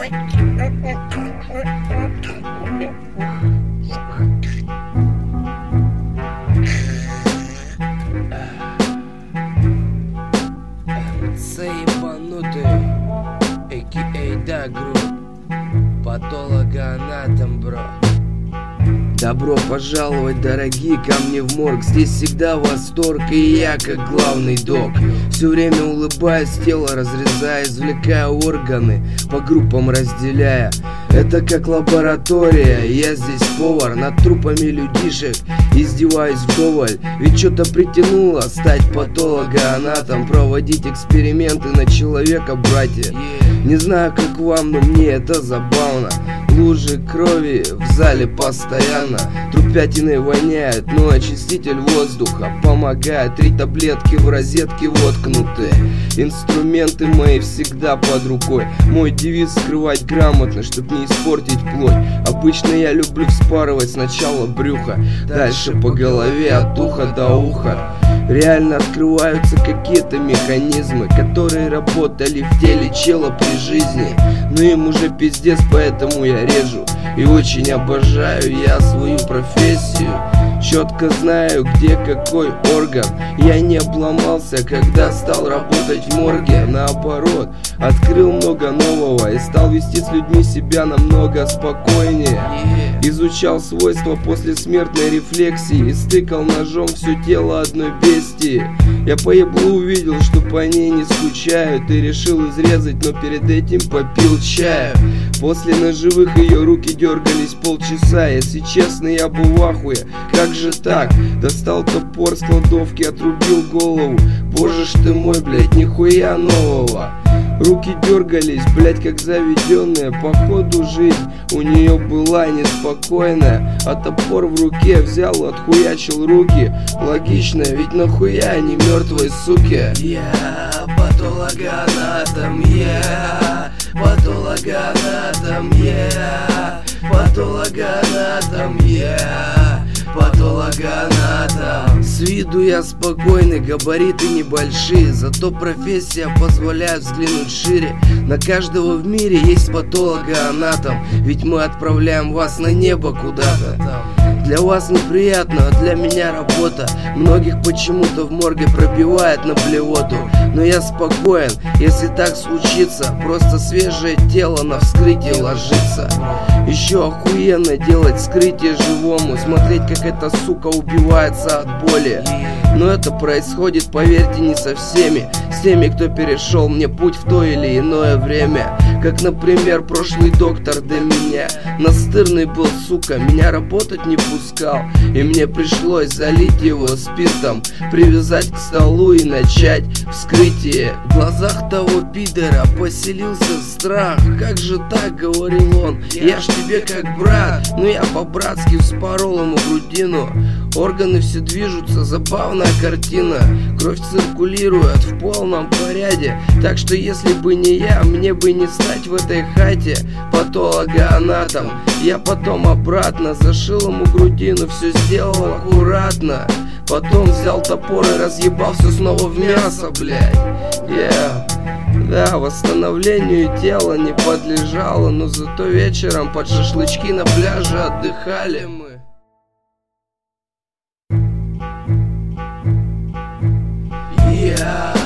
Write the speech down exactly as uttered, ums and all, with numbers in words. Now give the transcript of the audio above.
Ебанутый, а.к.а. Дагру, патологоанатом, бро. Добро пожаловать, дорогие, ко мне в морг. Здесь всегда восторг, и я как главный док. Все время улыбаясь, тело разрезая, извлекая органы, по группам разделяя. Это как лаборатория, я здесь повар, над трупами людишек издеваюсь вдоволь. Ведь что-то притянуло стать патологоанатом, проводить эксперименты на человека, братья. Не знаю, как вам, но мне это забавно. Лужи крови в зале постоянно, трупятиной воняет, но очиститель воздуха помогает. Три таблетки в розетке воткнуты, инструменты мои всегда под рукой. Мой девиз — скрывать грамотно, чтоб не испортить плоть. Обычно я люблю вспарывать сначала брюхо, дальше по голове от уха до уха. Реально открываются какие-то механизмы, которые работали в теле чела при жизни. Но им уже пиздец, поэтому я режу. И очень обожаю я свою профессию. Четко знаю, где какой орган. Я не обломался, когда стал работать в морге. Наоборот, открыл много нового и стал вести с людьми себя намного спокойнее. Изучал свойства послесмертной рефлексии и стыкал ножом все тело одной бестии. Я по еблу увидел, что по ней не скучают, и решил изрезать, но перед этим попил чаю. После ножевых ее руки дергались полчаса. Если честно, я был в ахуе. Как же так? Достал топор с кладовки, отрубил голову. Боже ж ты мой, блять, нихуя нового. Руки дергались, блять, как заведенные. Походу жизнь у нее была неспокойная. А топор в руке взял, отхуячил руки. Логично, ведь нахуя они мертвой суки? Я патологоанатом, я патологоанатом, я патологоанатом, я патологоанатом. С виду я спокойный, габариты небольшие, зато профессия позволяет взглянуть шире. На каждого в мире есть патологоанатом, ведь мы отправляем вас на небо куда-то. Для вас неприятно, а для меня работа. Многих почему-то в морге пробивает на блевоту. Но я спокоен, если так случится. Просто свежее тело на вскрытие ложится. Еще охуенно делать вскрытие живому, смотреть, как эта сука убивается от боли. Но это происходит, поверьте, не со всеми. С теми, кто перешел мне путь в то или иное время. Как, например, прошлый доктор до меня. Настырный был, сука, меня работать не пускал. И мне пришлось залить его спиртом, привязать к столу и начать вскрытие. В глазах того пидора поселился страх. Как же так, говорил он, я ж тебе как брат. Но я по-братски вспорол ему грудину. Органы все движутся, забавная картина. Кровь циркулирует в полном порядке. Так что если бы не я, мне бы не стать в этой хате патологоанатом. Я потом обратно зашил ему грудину, все сделал аккуратно. Потом взял топор и разъебал все снова в мясо, блядь. Yeah. Да, восстановлению тела не подлежало, но зато вечером под шашлычки на пляже отдыхали мы. Yeah.